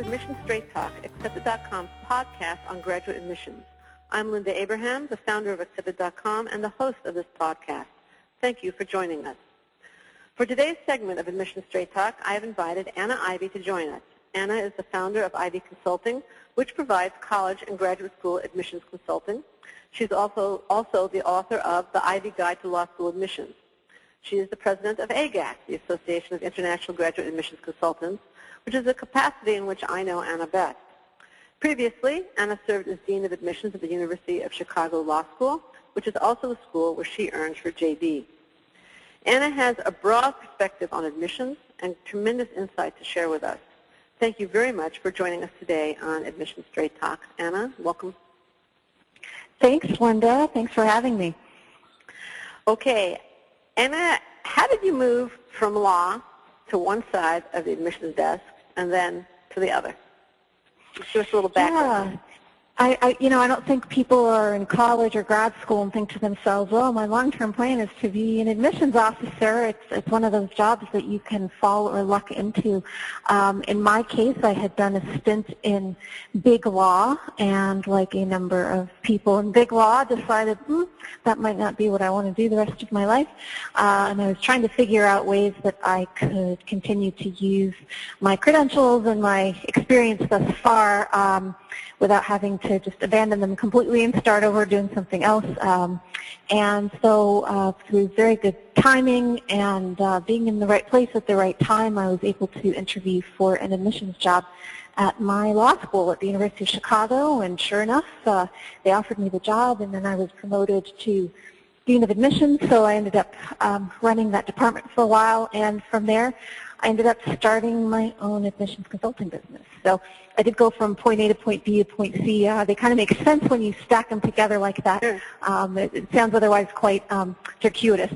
Admission Straight Talk, Accepted.com's podcast on graduate admissions. I'm Linda Abraham, the founder of Accepted.com and the host of this podcast. Thank you for joining us. For today's segment of Admission Straight Talk, I have invited Anna Ivey to join us. Anna is the founder of Ivey Consulting, which provides college and graduate school admissions consulting. She's also the author of The Ivey Guide to Law School Admissions. She is the president of AGAC, the Association of International Graduate Admissions Consultants, which is a capacity in which I know Anna best. Previously, Anna served as Dean of Admissions at the University of Chicago Law School, which is also the school where she earned her JD. Anna has a broad perspective on admissions and tremendous insight to share with us. Thank you very much for joining us today on Admission Straight Talk. Anna, welcome. Thanks, Linda. Thanks for having me. Okay. Anna, how did you move from law to one side of the admissions desk and then to the other? Just give us a little background. Yeah. I don't think people are in college or grad school and think to themselves, well, my long-term plan is to be an admissions officer. It's one of those jobs that you can fall or luck into. In my case, I had done a stint in big law, and like a number of people in big law, decided that might not be what I want to do the rest of my life. And I was trying to figure out ways that I could continue to use my credentials and my experience thus far without having to just abandon them completely and start over doing something else. And so through very good timing and being in the right place at the right time, I was able to interview for an admissions job at my law school at the University of Chicago, and sure enough, they offered me the job, and then I was promoted to Dean of Admissions, so I ended up running that department for a while, and from there, I ended up starting my own admissions consulting business. So I did go from point A to point B to point C. They kind of make sense when you stack them together like that. Sure. It sounds otherwise quite circuitous.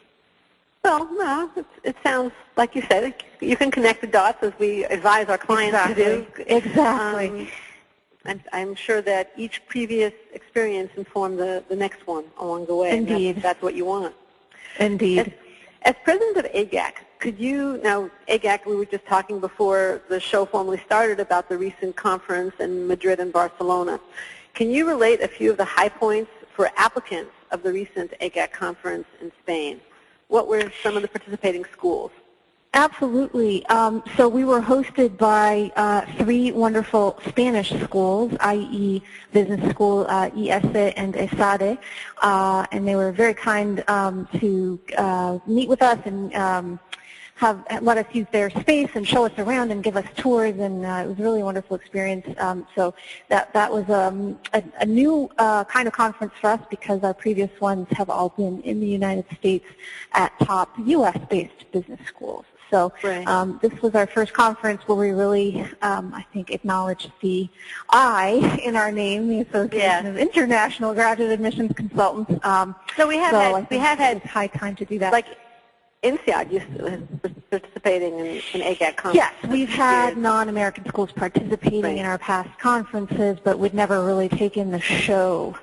Well, no, it sounds, like you said, you can connect the dots as we advise our clients to do. Exactly. I'm sure that each previous experience informed the next one along the way. Indeed. And that's what you want. Indeed. As president of AGAC, could you, now AGAC, we were just talking before the show formally started about the recent conference in Madrid and Barcelona. Can you relate a few of the high points for applicants of the recent AGAC conference in Spain? What were some of the participating schools? Absolutely. So we were hosted by three wonderful Spanish schools, IE Business School, IESE, and ESADE, and they were very kind to meet with us and let us use their space and show us around and give us tours, and it was a really wonderful experience. So that was a new kind of conference for us, because our previous ones have all been in the United States at top U.S.-based business schools. So this was our first conference where we really, I think, acknowledged the I in our name, the Association of International Graduate Admissions Consultants. So we have had it's high time to do that. Like INSEAD was participating in AGAC conference. Yes, we've had non-American schools participating in our past conferences, but we'd never really taken the show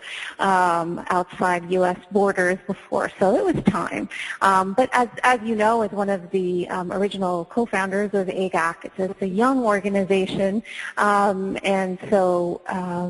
outside U.S. borders before, so it was time. But as you know, as one of the original co-founders of AGAC, it's a young organization, and so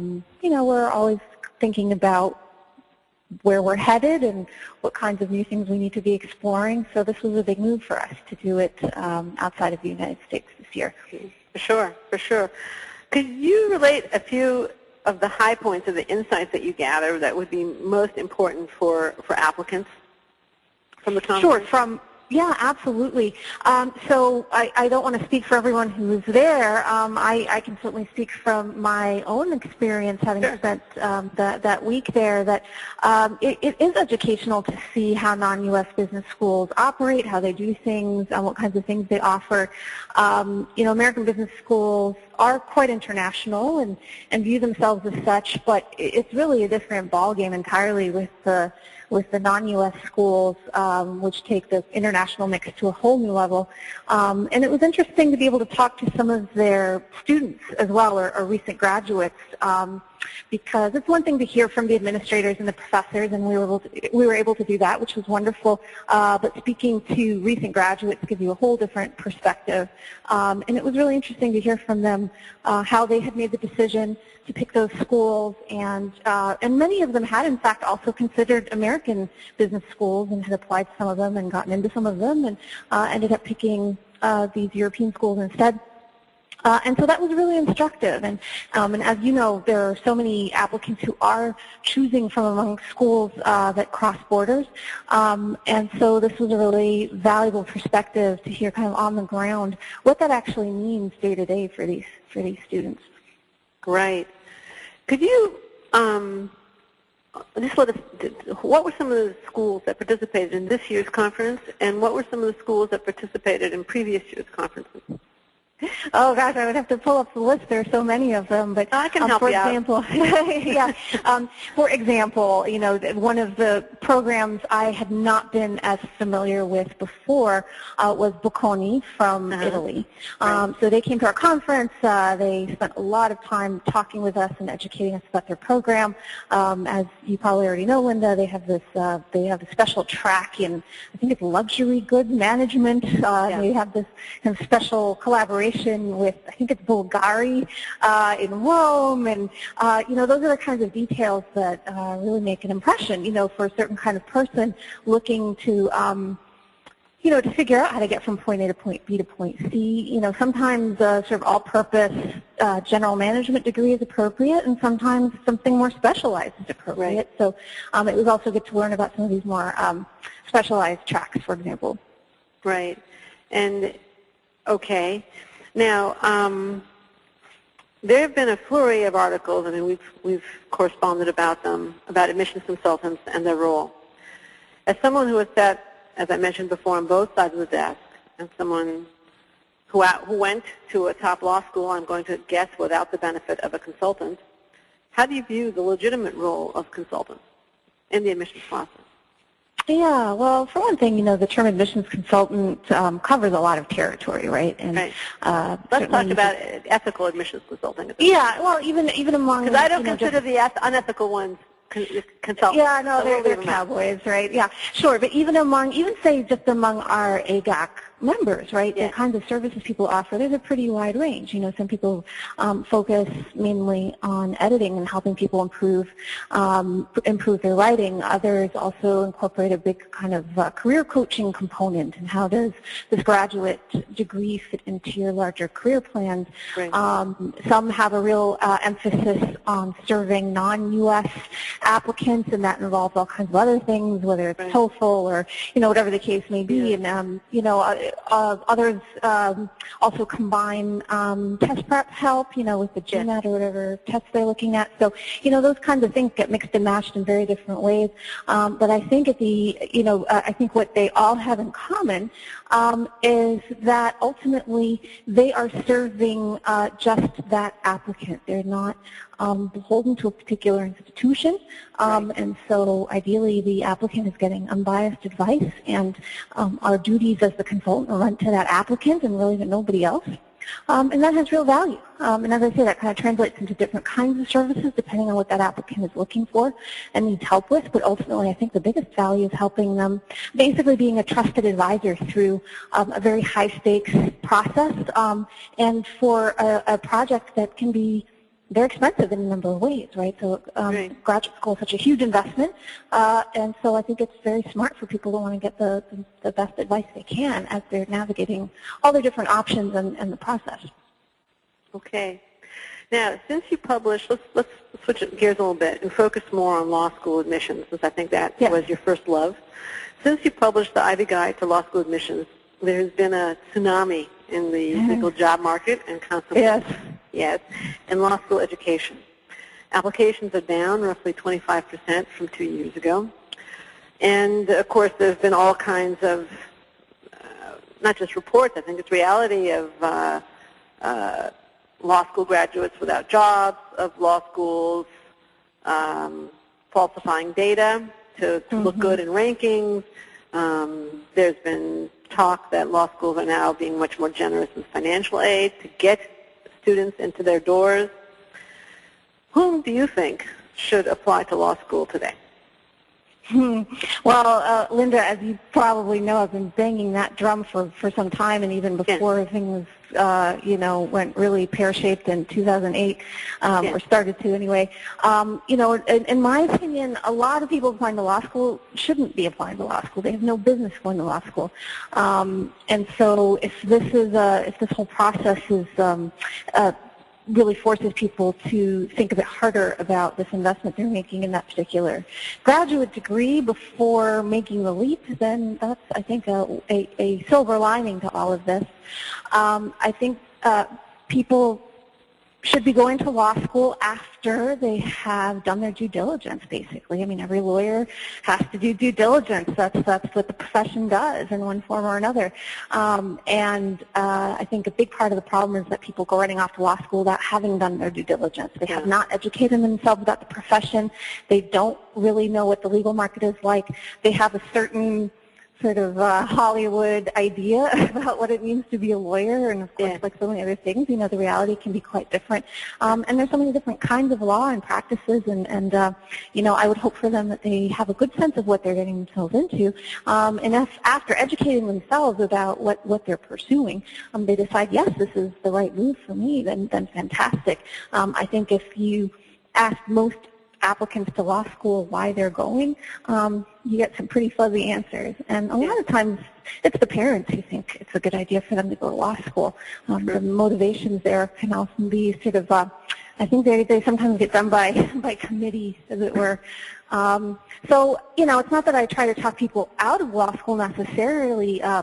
we're always thinking about where we're headed and what kinds of new things we need to be exploring. So this was a big move for us to do it outside of the United States this year. For sure. Could you relate a few of the high points of the insights that you gather that would be most important for applicants from the conference? Sure. Yeah, absolutely. So I don't want to speak for everyone who was there. I can certainly speak from my own experience, having spent that week there, that it is educational to see how non-U.S. business schools operate, how they do things, what kinds of things they offer. American business schools are quite international and view themselves as such, but it's really a different ballgame entirely with the non-U.S. schools, which take the international mix to a whole new level. And it was interesting to be able to talk to some of their students as well, or recent graduates, because it's one thing to hear from the administrators and the professors, and we were able to do that, which was wonderful. But speaking to recent graduates gives you a whole different perspective, and it was really interesting to hear from them how they had made the decision to pick those schools, and many of them had in fact also considered American business schools and had applied to some of them and gotten into some of them, and ended up picking these European schools instead. And so that was really instructive. And as you know, there are so many applicants who are choosing from among schools that cross borders. And so this was a really valuable perspective to hear kind of on the ground what that actually means day to day for these students. Right. Could you just let us, what were some of the schools that participated in this year's conference, and what were some of the schools that participated in previous year's conferences? Oh gosh, I would have to pull up the list. There are so many of them, but I can help for you example, yeah. For example, you know, one of the programs I had not been as familiar with before was Bocconi from Italy. Right. So they came to our conference. They spent a lot of time talking with us and educating us about their program. As you probably already know, Linda, they have this. They have a special track in, I think it's luxury goods management. They have this kind of special collaboration with, I think it's Bulgari in Rome, and you know, those are the kinds of details that really make an impression, you know, for a certain kind of person looking to, you know, to figure out how to get from point A to point B to point C. You know, sometimes sort of all-purpose general management degree is appropriate, and sometimes something more specialized is appropriate. Right. So it was also good to learn about some of these more specialized tracks, for example. Right. And okay. Now, there have been a flurry of articles. I mean, we've corresponded about them, about admissions consultants and their role. As someone who has sat, as I mentioned before, on both sides of the desk, and someone who went to a top law school, I'm going to guess without the benefit of a consultant, how do you view the legitimate role of consultants in the admissions process? Yeah, well, for one thing, you know, the term admissions consultant covers a lot of territory, right? And right. Let's talk about ethical admissions consulting. Yeah, well, even among, because I don't consider the unethical ones consultants. Yeah, no, they're cowboys, right? Yeah, sure. But even say just among our AGAC members, right? Yes. The kinds of services people offer, there's a pretty wide range. You know, some people focus mainly on editing and helping people improve their writing. Others also incorporate a big kind of career coaching component. And how does this graduate degree fit into your larger career plans? Right. Some have a real emphasis on serving non-U.S. applicants, and that involves all kinds of other things, whether it's right. TOEFL or, you know, whatever the case may be. Yeah. And, you know, others also combine test prep help, you know, with the GMAT or whatever tests they're looking at. So, you know, those kinds of things get mixed and matched in very different ways. But I think I think what they all have in common is that ultimately they are serving just that applicant. They're not beholden to a particular institution, right. And so ideally the applicant is getting unbiased advice, and our duties as the consultant are run to that applicant and really to nobody else. And that has real value. And as I say, that kind of translates into different kinds of services depending on what that applicant is looking for and needs help with. But ultimately, I think the biggest value is helping them, basically being a trusted advisor through a very high-stakes process, and for a project that can be very expensive in a number of ways, right? So right. Graduate school is such a huge investment, and so I think it's very smart for people to want to get the best advice they can as they're navigating all their different options and the process. Okay. Now, since you published, let's switch gears a little bit and focus more on law school admissions, since I think that was your first love. Since you published the Ivy Guide to Law School Admissions, there has been a tsunami in the legal job market and consequently, in law school education. Applications are down roughly 25% from 2 years ago. And, of course, there's been all kinds of, not just reports, I think it's reality of law school graduates without jobs, of law schools falsifying data to look good in rankings. There's been talk that law schools are now being much more generous with financial aid to get students into their doors. Whom do you think should apply to law school today? Well, Linda, as you probably know, I've been banging that drum for some time, and even before things, went really pear-shaped in 2008, or started to anyway. In my opinion, a lot of people applying to law school shouldn't be applying to law school. They have no business going to law school. And so if this whole process is really forces people to think a bit harder about this investment they're making in that particular graduate degree before making the leap, then that's, I think, a silver lining to all of this. I think people should be going to law school after they have done their due diligence, basically. I mean, every lawyer has to do due diligence. That's what the profession does in one form or another. I think a big part of the problem is that people go running off to law school without having done their due diligence. They have not educated themselves about the profession. They don't really know what the legal market is like. They have a certain sort of Hollywood idea about what it means to be a lawyer, and of course, like so many other things, the reality can be quite different. And there's so many different kinds of law and practices, and I would hope for them that they have a good sense of what they're getting themselves into. And if after educating themselves about what they're pursuing, they decide, yes, this is the right move for me, then fantastic. I think if you ask most applicants to law school why they're going, you get some pretty fuzzy answers. And a lot of times it's the parents who think it's a good idea for them to go to law school. The motivations there can often be sort of, I think they sometimes get done by committee, as it were. So, it's not that I try to talk people out of law school necessarily, as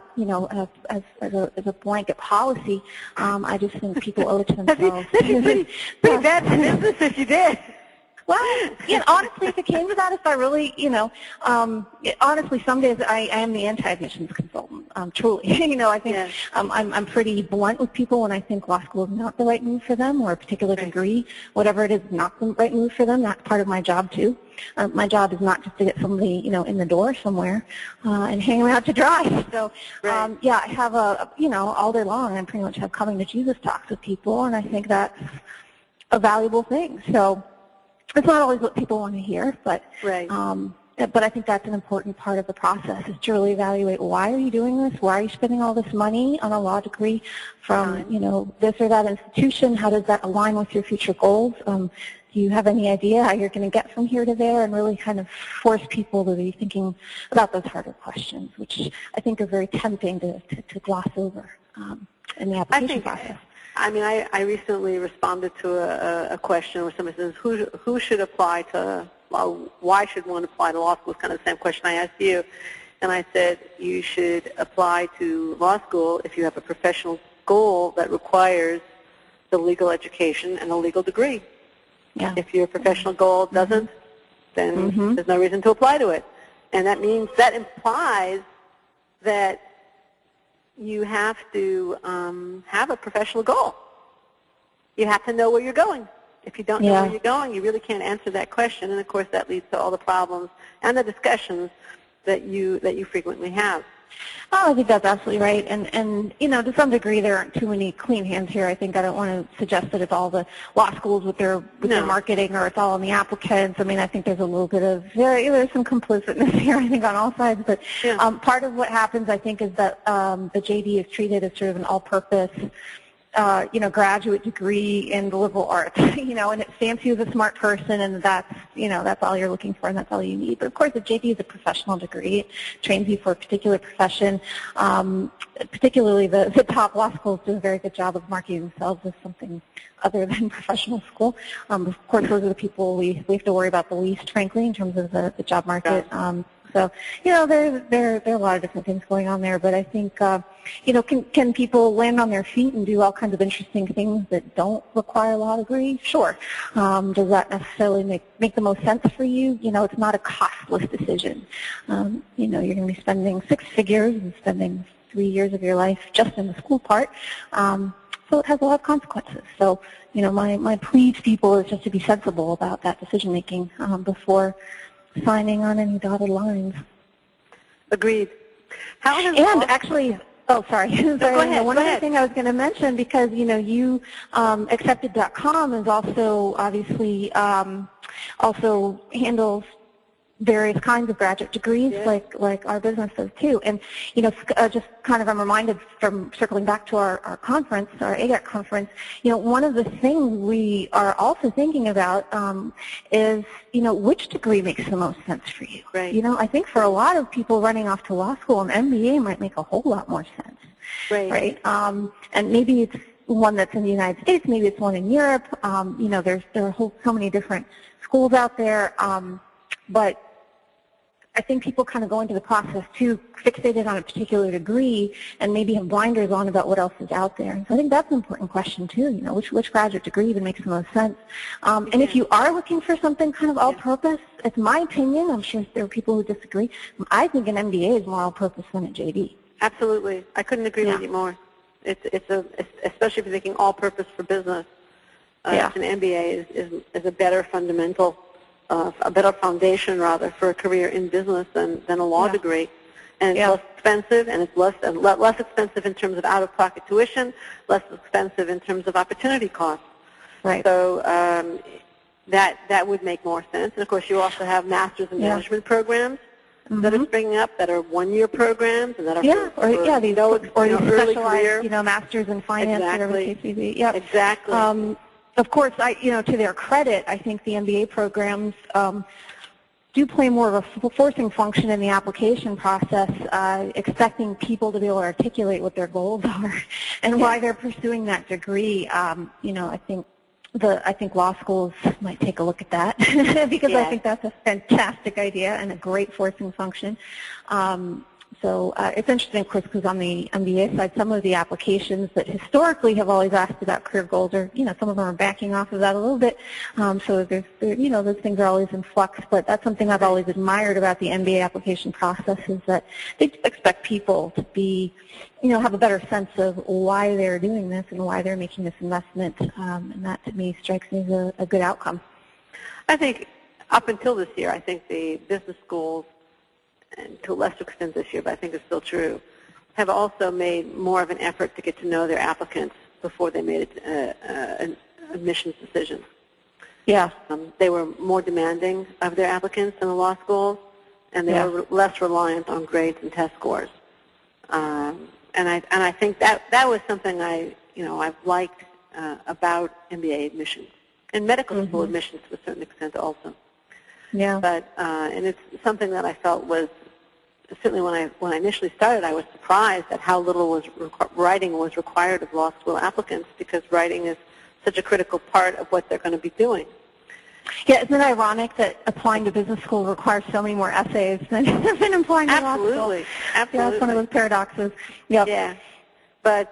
a blanket policy. I just think people owe it to themselves. That'd be pretty bad for business if you did. Well, honestly, if it came to that, if I really, honestly, some days I am the anti-admissions consultant, truly. I think I'm pretty blunt with people when I think law school is not the right move for them, or a particular degree, whatever it is, not the right move for them. That's part of my job, too. My job is not just to get somebody, in the door somewhere and hang them out to dry. So, I have all day long, I pretty much have coming to Jesus talks with people, and I think that's a valuable thing. So, it's not always what people want to hear, but I think that's an important part of the process, is to really evaluate, why are you doing this? Why are you spending all this money on a law degree from, this or that institution? How does that align with your future goals? Do you have any idea how you're going to get from here to there? And really kind of force people to be thinking about those harder questions, which I think are very tempting to gloss over in the application process. I recently responded to a question where somebody says, who should apply to, why should one apply to law school? It's kind of the same question I asked you. And I said, you should apply to law school if you have a professional goal that requires the legal education and a legal degree. Yeah. If your professional goal doesn't, then there's no reason to apply to it. And that implies that you have to have a professional goal. You have to know where you're going. If you don't know where you're going, you really can't answer that question. And, of course, that leads to all the problems and the discussions that you frequently have. Oh, I think that's absolutely right. And to some degree, there aren't too many clean hands here. I think I don't want to suggest that it's all the law schools with their marketing, or it's all on the applicants. I think there's a little bit of, there's some complicitness here, I think, on all sides. But part of what happens, I think, is that the JD is treated as sort of an all-purpose graduate degree in the liberal arts, and it stamps you as a smart person, and that's all you're looking for, and that's all you need. But of course, the JD is a professional degree. It trains you for a particular profession. Particularly the top law schools do a very good job of marketing themselves as something other than professional school. Of course, those are the people we have to worry about the least, frankly, in terms of the job market. So, there are a lot of different things going on there, but I think, can people land on their feet and do all kinds of interesting things that don't require a law degree? Sure. Does that necessarily make the most sense for you? It's not a costless decision. You're going to be spending 6 figures and spending 3 years of your life just in the school part. So it has a lot of consequences. So, my plea to people is just to be sensible about that decision making before signing on any dotted lines. Agreed. Oh, sorry. No, go ahead. One other thing I was going to mention, because you Accepted.com is also obviously also handles various kinds of graduate degrees, like our business does too. And just kind of I'm reminded from circling back to our conference, our AGAC conference. One of the things we are also thinking about is which degree makes the most sense for you. Right. I think for a lot of people running off to law school, an MBA might make a whole lot more sense. Right. And maybe it's one that's in the United States, maybe it's one in Europe. There are so many different schools out there. But I think people kind of go into the process too fixated on a particular degree and maybe have blinders on about what else is out there. And so I think that's an important question too, which graduate degree even makes the most sense. And if you are looking for something kind of all-purpose, it's my opinion, I'm sure there are people who disagree, I think an MBA is more all-purpose than a JD. Absolutely. I couldn't agree with you more. Especially if you're thinking all-purpose for business, an MBA is a better fundamental, a better foundation, rather, for a career in business than a law degree. And it's less expensive, and it's less expensive in terms of out-of-pocket tuition, less expensive in terms of opportunity costs. Right. So that would make more sense. And, of course, you also have master's in management programs that are springing up that are one-year programs and that are these early career. Masters in finance, whatever the case may be. Yep. Exactly. Of course, to their credit, I think the MBA programs do play more of a forcing function in the application process, expecting people to be able to articulate what their goals are and why they're pursuing that degree. I think law schools might take a look at that because I think that's a fantastic idea and a great forcing function. So it's interesting, of course, because on the MBA side, some of the applications that historically have always asked about career goals are, some of them are backing off of that a little bit. So those things are always in flux. But that's something I've always admired about the MBA application process is that they expect people to be, have a better sense of why they're doing this and why they're making this investment. And that, to me, strikes me as a good outcome. I think up until this year, I think the business schools, and to a lesser extent this year, but I think it's still true, have also made more of an effort to get to know their applicants before they made an admissions decision. Yeah. They were more demanding of their applicants than the law schools, and they were less reliant on grades and test scores. And I think that was something I've liked about MBA admissions and medical school admissions to a certain extent also. Yeah. But and it's something that I felt was certainly when I initially started, I was surprised at how little writing was required of law school applicants because writing is such a critical part of what they're going to be doing. Yeah, isn't it ironic that applying to business school requires so many more essays than applying to law school? Absolutely. Yeah, it's one of those paradoxes. Yep. Yeah, but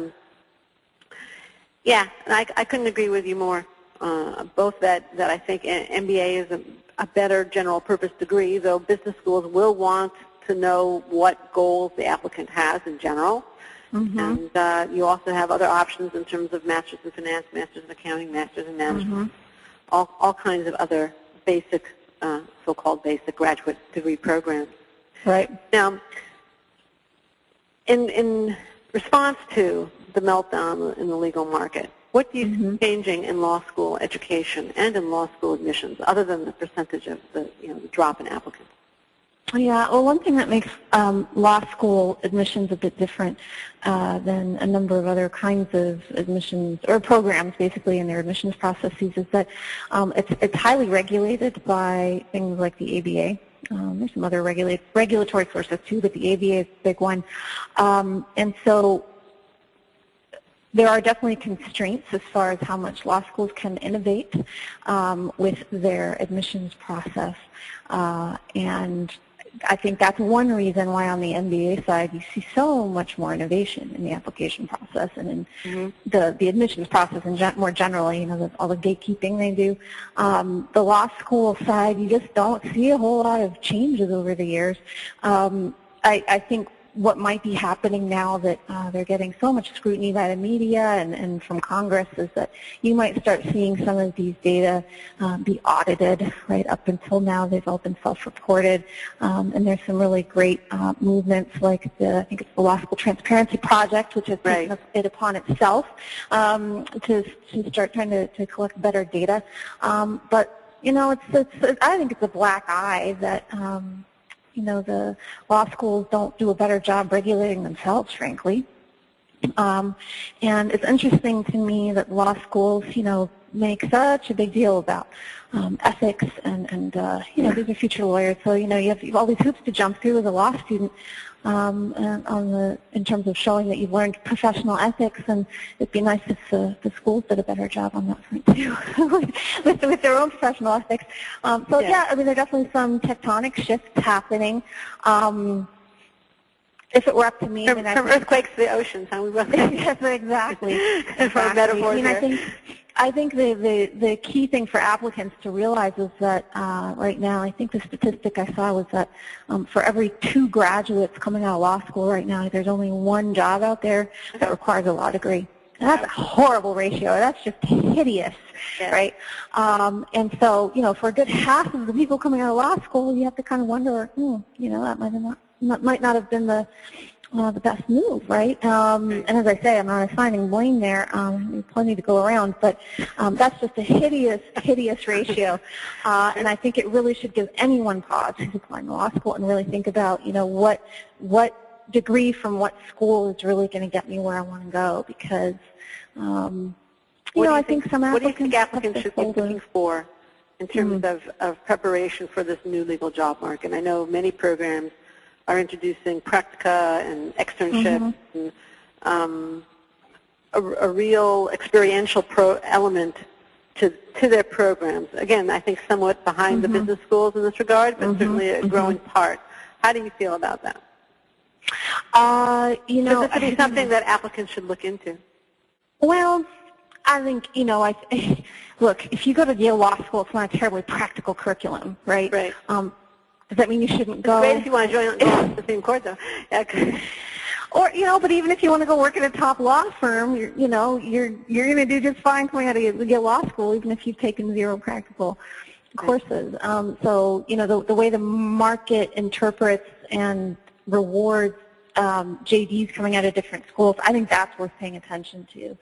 I couldn't agree with you more. Both that I think MBA is a better general purpose degree, though business schools will want to know what goals the applicant has in general. And you also have other options in terms of masters in finance, masters in accounting, masters in management, all kinds of other basic, so-called basic graduate degree programs. Right. Now, in response to the meltdown in the legal market, what do you see changing in law school education and in law school admissions, other than the percentage of the drop in applicants? Yeah, well, one thing that makes law school admissions a bit different than a number of other kinds of admissions or programs, basically, in their admissions processes, is that it's highly regulated by things like the ABA. There's some other regulatory sources too, but the ABA is a big one, and so there are definitely constraints as far as how much law schools can innovate with their admissions process, and I think that's one reason why on the MBA side you see so much more innovation in the application process and in the admissions process and more generally, all the gatekeeping they do. The law school side, you just don't see a whole lot of changes over the years. I think what might be happening now that they're getting so much scrutiny by the media and from Congress is that you might start seeing some of these data be audited, right? Up until now, they've all been self-reported, and there's some really great movements like I think it's the Law School Transparency Project, which has taken it upon itself to start trying to collect better data. But I think it's a black eye that the law schools don't do a better job regulating themselves, frankly. And it's interesting to me that law schools, make such a big deal about ethics and these are future lawyers. So, you have all these hoops to jump through as a law student in terms of showing that you've learned professional ethics, and it'd be nice if the schools did a better job on that front too, with their own professional ethics. There are definitely some tectonic shifts happening. If it were up to me, from earthquakes to the oceans, huh? Yes, exactly. From metaphors here. I think the key thing for applicants to realize is that right now, I think the statistic I saw was that for every 2 graduates coming out of law school right now, there's only 1 job out there that requires a law degree. And that's a horrible ratio. That's just hideous, right? And so, for a good half of the people coming out of law school, you have to kind of wonder, that might not have been the best move, right? And as I say, I'm not assigning blame there. There's plenty to go around, but that's just a hideous ratio. And I think it really should give anyone pause who's applying to law school and really think about, what degree from what school is really going to get me where I want to go, because, I think some applicants... What do you think applicants should be looking for in terms of preparation for this new legal job market? I know many programs are introducing practica and externships and a real experiential element to their programs. Again, I think somewhat behind the business schools in this regard, but certainly a growing part. How do you feel about that? Should this be something that applicants should look into? Well, I think, look, if you go to Yale Law School, it's not a terribly practical curriculum, right? Right. Does that mean you shouldn't go? It's great if you want to join the Supreme Court, though. Yeah. Or, but even if you want to go work at a top law firm, you're going to do just fine coming out of Yale Law School, even if you've taken 0 practical courses. So, the way the market interprets and rewards JDs coming out of different schools, I think that's worth paying attention to.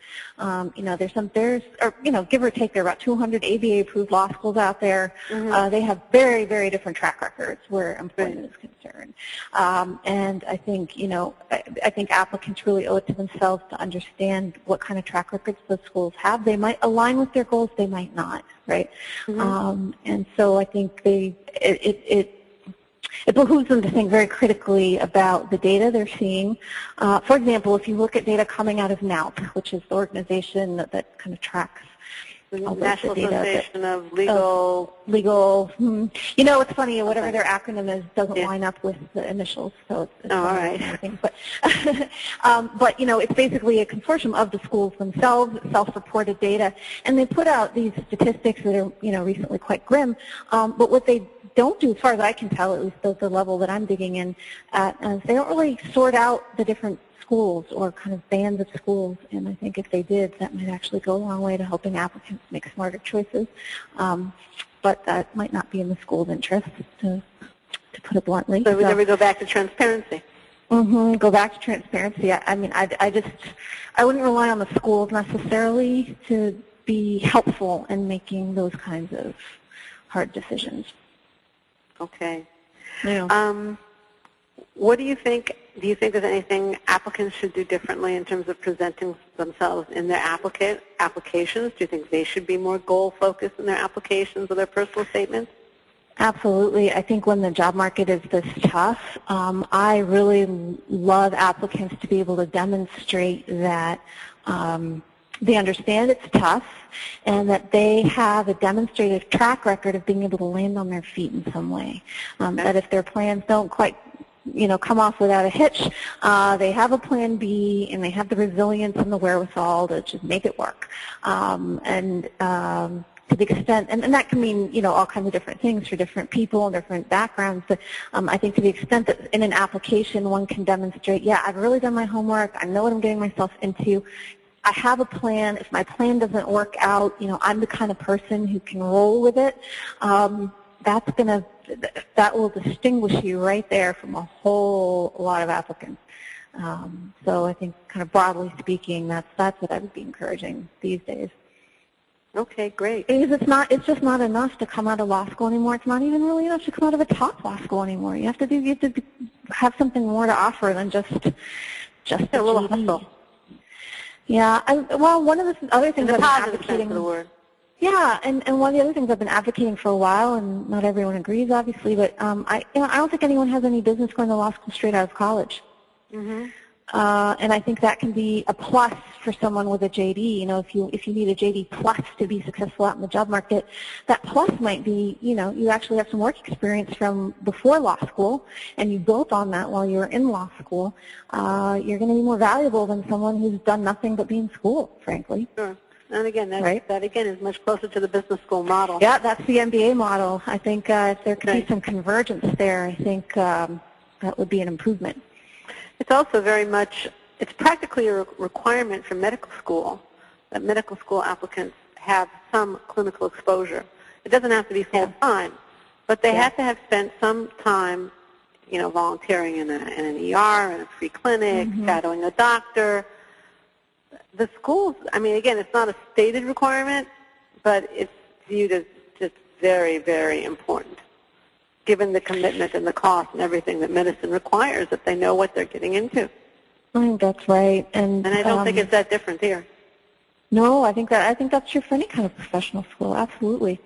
Give or take, there are about 200 ABA-approved law schools out there. They have very, very different track records where employment is concerned. And I think, I think applicants really owe it to themselves to understand what kind of track records those schools have. They might align with their goals, they might not, right? And so I think it behooves them to think very critically about the data they're seeing. For example, if you look at data coming out of NALP, which is the organization that kind of tracks the National Association of Legal... it's funny, whatever their acronym is doesn't line up with the initials, so it's all right. But, it's basically a consortium of the schools themselves, self-reported data, and they put out these statistics that are, recently quite grim, but what they don't do, as far as I can tell, at least the level that I'm digging in at, is they don't really sort out the different schools or kind of bands of schools, and I think if they did, that might actually go a long way to helping applicants make smarter choices. But that might not be in the school's interest, to put it bluntly. So then we go back to transparency. Go back to transparency. I wouldn't rely on the schools necessarily to be helpful in making those kinds of hard decisions. Okay. Yeah. What do you think? Do you think there's anything applicants should do differently in terms of presenting themselves in their applications? Do you think they should be more goal-focused in their applications or their personal statements? Absolutely. I think when the job market is this tough, I really love applicants to be able to demonstrate that they understand it's tough and that they have a demonstrated track record of being able to land on their feet in some way. That if their plans don't quite come off without a hitch, they have a plan B and they have the resilience and the wherewithal to just make it work. to the extent, and that can mean, all kinds of different things for different people and different backgrounds, but I think to the extent that in an application one can demonstrate, yeah, I've really done my homework, I know what I'm getting myself into, I have a plan, if my plan doesn't work out, I'm the kind of person who can roll with it, that will distinguish you right there from a whole lot of applicants. So I think kind of broadly speaking, that's what I would be encouraging these days. Okay, great. Because it's just not enough to come out of law school anymore. It's not even really enough to come out of a top law school anymore. You have to have something more to offer than just a little hustle. Yeah. One of the other things I've been advocating for the word. Yeah, and one of the other things I've been advocating for a while, and not everyone agrees, obviously, but I don't think anyone has any business going to law school straight out of college. Mm-hmm. And I think that can be a plus for someone with a JD. If you need a JD plus to be successful out in the job market, that plus might be, you actually have some work experience from before law school, and you built on that while you were in law school. You're going to be more valuable than someone who's done nothing but be in school, frankly. Sure. And again, right? that again is much closer to the business school model. Yeah, that's the MBA model. I think if there could be some convergence there, I think that would be an improvement. It's also it's practically a requirement for medical school that medical school applicants have some clinical exposure. It doesn't have to be full-time, but they have to have spent some time, volunteering in an ER, in a free clinic, shadowing a doctor. The schools, again, it's not a stated requirement, but it's viewed as just very, very important, given the commitment and the cost and everything that medicine requires, that they know what they're getting into. I think that's right. And I don't think it's that different here. No, I think that's true for any kind of professional school, absolutely.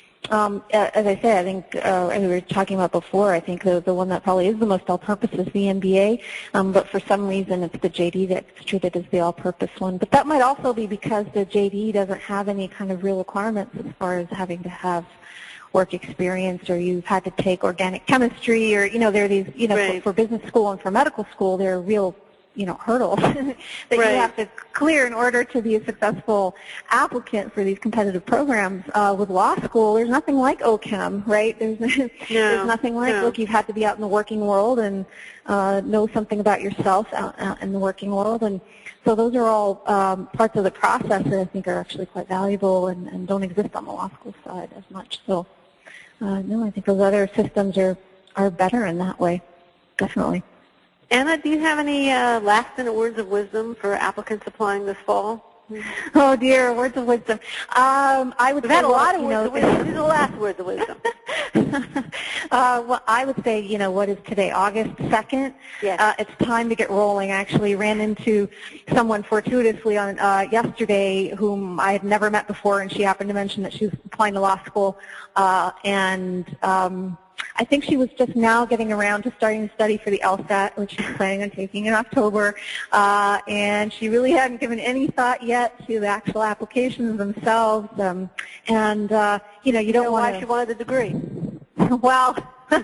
As I say, I think, as we were talking about before, I think the one that probably is the most all-purpose is the MBA, but for some reason it's the JD that's treated as the all-purpose one. But that might also be because the JD doesn't have any kind of real requirements as far as having to have work experience, or you've had to take organic chemistry, or, there are these, right. for business school and for medical school, there are real hurdles that you have to clear in order to be a successful applicant for these competitive programs. With law school, there's nothing like OChem, right? There's nothing like, look, you've had to be out in the working world and know something about yourself out in the working world. And so those are all parts of the process that I think are actually quite valuable and don't exist on the law school side as much. So, no, I think those other systems are better in that way, definitely. Anna, do you have any last-minute words of wisdom for applicants applying this fall? Oh, dear, words of wisdom. I would say, a lot of words of wisdom. These are the last words of wisdom. Well, I would say, what is today, August 2nd? Yes. It's time to get rolling. I actually ran into someone fortuitously on yesterday whom I had never met before, and she happened to mention that she was applying to law school, I think she was just now getting around to starting to study for the LSAT, which she's planning on taking in October, and she really hadn't given any thought yet to the actual applications themselves, you don't want why she wanted the degree. Well,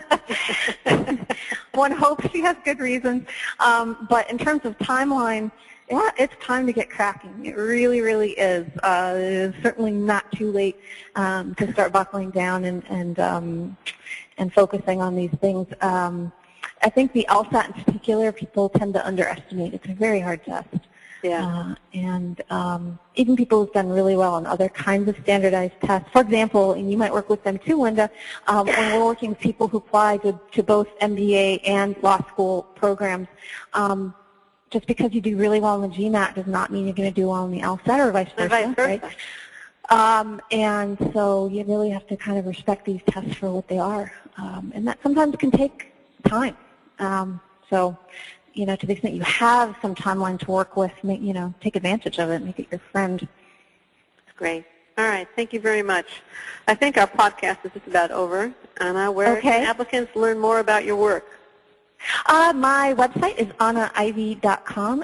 one hopes she has good reasons, but in terms of timeline, yeah, it's time to get cracking. It really, really is. It is certainly not too late to start buckling down and focusing on these things. I think the LSAT in particular, people tend to underestimate. It's a very hard test. Yeah. Even people who've done really well on other kinds of standardized tests. For example, and you might work with them too, Linda, when we're working with people who apply to both MBA and law school programs, just because you do really well in the GMAT does not mean you're going to do well in the LSAT or vice versa. Right? And so you really have to kind of respect these tests for what they are. And that sometimes can take time. So, to the extent you have some timeline to work with, take advantage of it, make it your friend. That's great. All right. Thank you very much. I think our podcast is just about over. Anna, where can applicants learn more about your work? My website is AnnaIvey.com,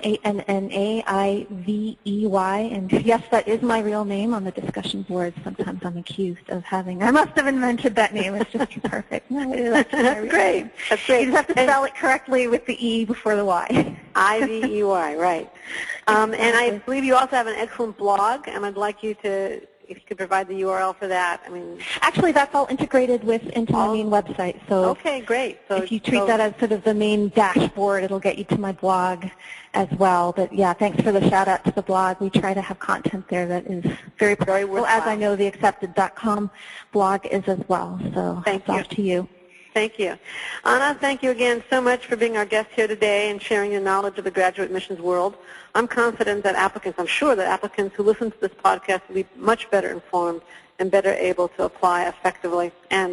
ANNAIVEY, and yes, that is my real name on the discussion boards. Sometimes I'm accused of having, I must have invented that name. It's just too perfect. No, that's great. That's great. You just have to spell it correctly with the E before the Y. IVEY, right. And I believe you also have an excellent blog, and I'd like you to if you could provide the URL for that. I mean, actually, that's all integrated into the main website. So okay, great. So if you treat that as sort of the main dashboard, it'll get you to my blog as well. But yeah, thanks for the shout out to the blog. We try to have content there that is very worthwhile, as I know the Accepted.com blog is as well. So thank you. Off to you. Thank you. Anna, thank you again so much for being our guest here today and sharing your knowledge of the graduate admissions world. I'm confident that I'm sure that applicants who listen to this podcast will be much better informed and better able to apply effectively and